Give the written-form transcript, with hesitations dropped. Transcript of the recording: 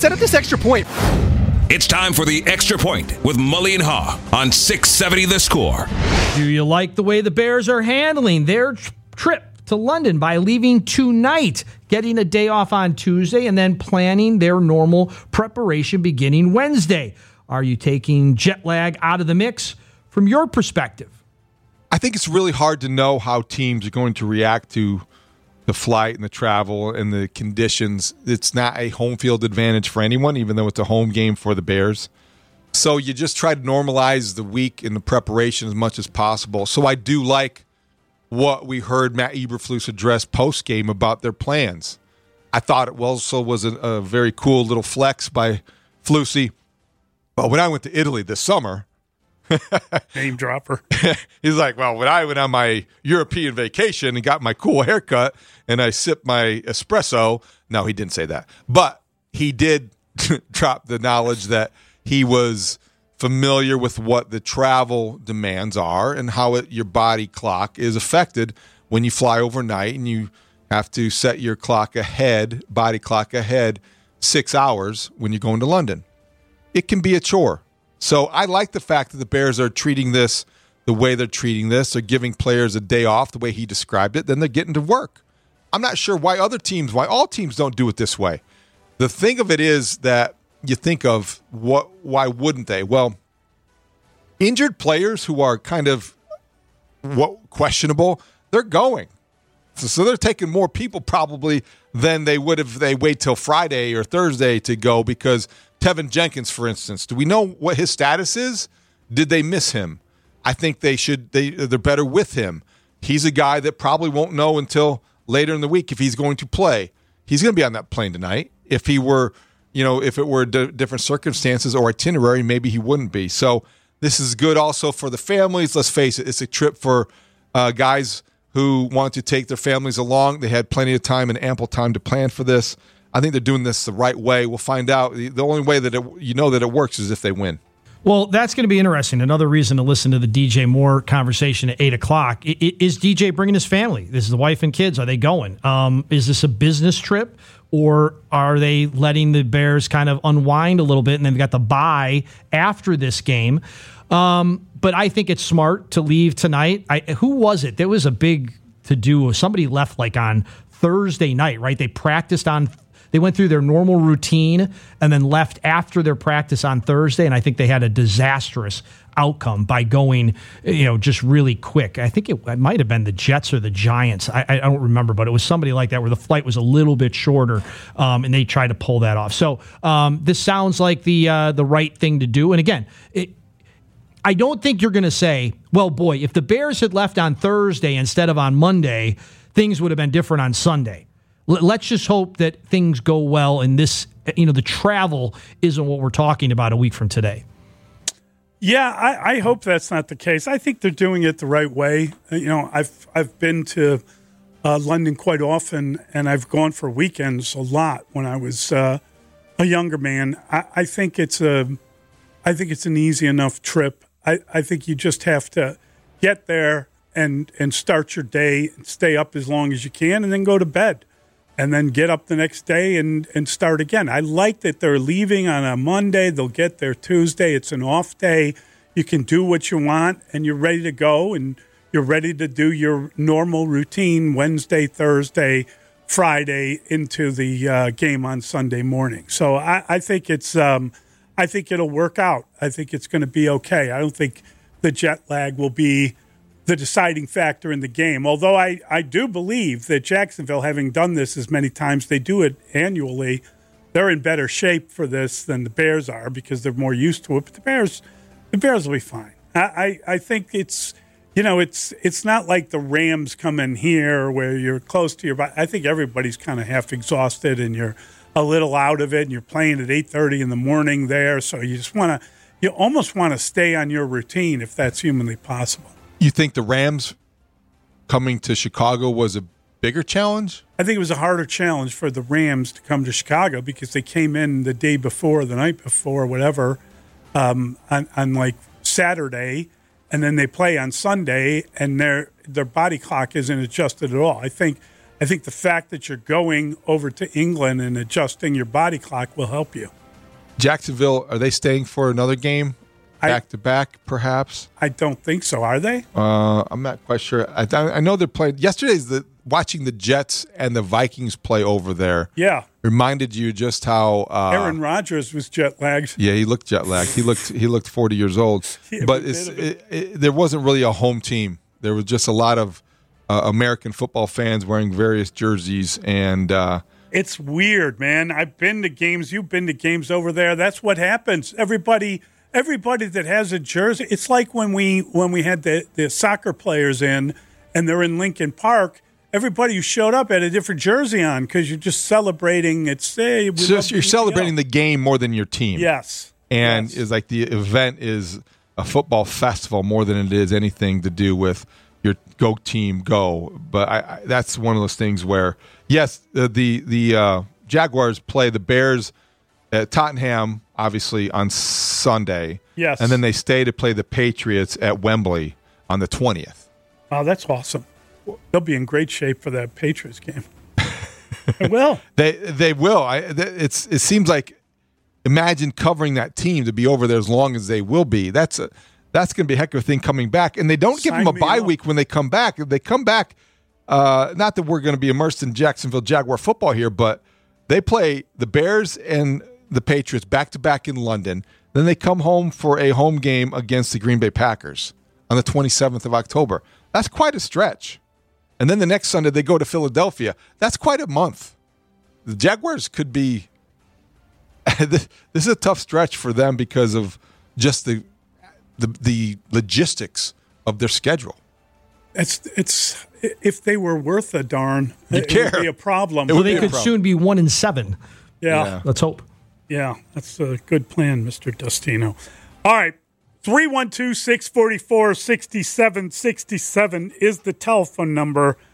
Set up this extra point. It's time for the Extra Point with Mully and Haw on 670 The Score. Do you like the way the Bears are handling their trip to London by leaving tonight, getting a day off on Tuesday, and then planning their normal preparation beginning Wednesday? Are you taking jet lag out of the mix from your perspective? I think it's really hard to know how teams are going to react to the flight and the travel and the conditions. It's not a home field advantage for anyone, even though it's a home game for the Bears. So you just try to normalize the week and the preparation as much as possible. So I do like what we heard Matt Eberflus address post-game about their plans. I thought it also was a very cool little flex by Flusy. Well, when I went to Italy this summer, name dropper. He's like, well, when I went on my European vacation and got my cool haircut and I sipped my espresso, no, he didn't say that. But he did drop the knowledge that he was familiar with what the travel demands are and how your body clock is affected when you fly overnight and you have to set your clock ahead, body clock ahead, 6 hours when you're going to London. It can be a chore. So I like the fact that the Bears are treating this the way they're treating this. They're giving players a day off the way he described it. Then they're getting to work. I'm not sure why all teams don't do it this way. The thing of it is that you think of why wouldn't they? Well, injured players who are kind of questionable, they're going. So they're taking more people probably than they would if they wait till Friday or Thursday to go, because Tevin Jenkins, for instance, do we know what his status is? Did they miss him? I think they're better with him. He's a guy that probably won't know until later in the week if he's going to play. He's going to be on that plane tonight. If he were, if it were different circumstances or itinerary, maybe he wouldn't be. So this is good also for the families. Let's face it, it's a trip for guys who want to take their families along. They had plenty of time and ample time to plan for this. I think they're doing this the right way. We'll find out. The only way that that it works is if they win. Well, that's going to be interesting. Another reason to listen to the DJ Moore conversation at 8 o'clock. Is DJ bringing his family? This is the wife and kids. Are they going? Is this a business trip, or are they letting the Bears kind of unwind a little bit and they've got the bye after this game? But I think it's smart to leave tonight. Who was it? There was a big to-do. Somebody left like on Thursday night, right? They went through their normal routine and then left after their practice on Thursday, and I think they had a disastrous outcome by going, just really quick. I think it might have been the Jets or the Giants. I don't remember, but it was somebody like that where the flight was a little bit shorter, and they tried to pull that off. So this sounds like the right thing to do. And again, I don't think you're going to say, well, boy, if the Bears had left on Thursday instead of on Monday, things would have been different on Sunday. Let's just hope that things go well and this, the travel isn't what we're talking about a week from today. Yeah, I hope that's not the case. I think they're doing it the right way. I've been to London quite often, and I've gone for weekends a lot when I was a younger man. I think it's an easy enough trip. I think you just have to get there and start your day and stay up as long as you can and then go to bed. And then get up the next day and start again. I like that they're leaving on a Monday. They'll get there Tuesday. It's an off day. You can do what you want, and you're ready to go, and you're ready to do your normal routine Wednesday, Thursday, Friday into the game on Sunday morning. So I think I think it'll work out. I think it's going to be okay. I don't think the jet lag will be the deciding factor in the game. Although I do believe that Jacksonville, having done this as many times, they do it annually, they're in better shape for this than the Bears are because they're more used to it. But the Bears will be fine. I think it's not like the Rams come in here where you're close to your. I think everybody's kind of half exhausted and you're a little out of it, and you're playing at 8:30 in the morning there. So you almost want to stay on your routine if that's humanly possible. You think the Rams coming to Chicago was a bigger challenge? I think it was a harder challenge for the Rams to come to Chicago because they came in the day before, the night before, whatever, on like Saturday, and then they play on Sunday, and their body clock isn't adjusted at all. I think I think the fact that you're going over to England and adjusting your body clock will help you. Jacksonville, are they staying for another game? Back to back, perhaps? I don't think so. Are they? I'm not quite sure. I know they're playing. Yesterday's watching the Jets and the Vikings play over there. Yeah. Reminded you just how Aaron Rodgers was jet lagged. Yeah, he looked jet lagged. He looked 40 years old. But there wasn't really a home team. There was just a lot of American football fans wearing various jerseys, and it's weird, man. I've been to games. You've been to games over there. That's what happens. Everybody that has a jersey, it's like when we had the soccer players in, and they're in Lincoln Park. Everybody who showed up had a different jersey on because you're just celebrating. You're celebrating the game more than your team. Yes, and it's like the event is a football festival more than it is anything to do with your go team go. But that's one of those things where yes, the Jaguars play the Bears at Tottenham, obviously, on Sunday. Yes. And then they stay to play the Patriots at Wembley on the 20th. Wow, that's awesome. They'll be in great shape for that Patriots game. They will. They will. It seems like, imagine covering that team to be over there as long as they will be. That's going to be a heck of a thing coming back. And they don't give them a bye week when they come back. If they come back, not that we're going to be immersed in Jacksonville Jaguar football here, but they play the Bears and the Patriots back-to-back in London. Then they come home for a home game against the Green Bay Packers on the 27th of October. That's quite a stretch. And then the next Sunday they go to Philadelphia. That's quite a month. The Jaguars could be – this is a tough stretch for them because of just the logistics of their schedule. It's if they were worth a darn, it would be a problem. Well, they could soon be 1-7. Yeah. Let's hope. Yeah, that's a good plan, Mr. Dustino. All right, 312-644-6767 is the telephone number.